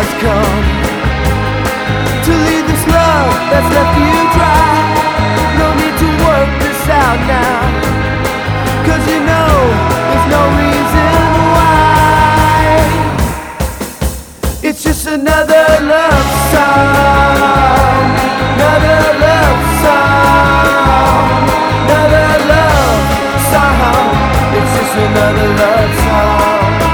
has come to leave this love that's left you dry. No need to work this out now, 'cause you know there's no reason why. It's just another love song, another love song, another love song. It's just another love song.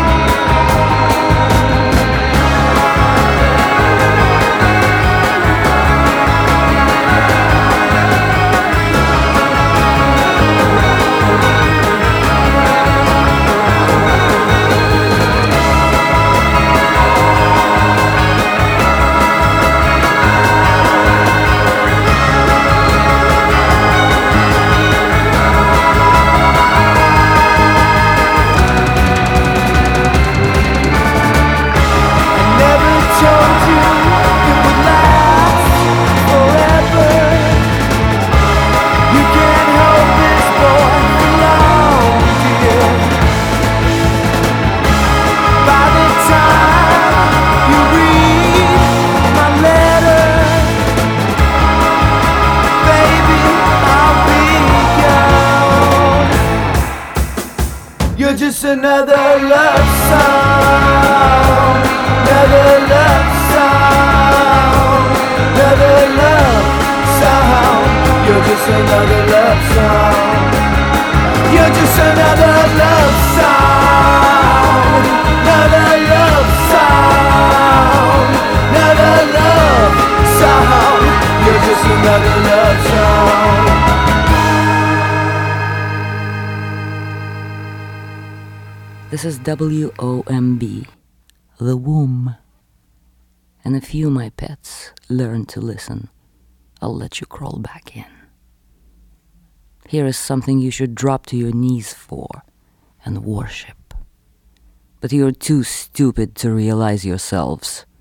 You're just another love song, another love song, another love song. You're just another love song. You're just another love song, another love song, another love song. You're just another love song. This is WOMB, The Womb. And if you, my pets, learn to listen, I'll let you crawl back in. Here is something you should drop to your knees for and worship. But you're too stupid to realize yourselves.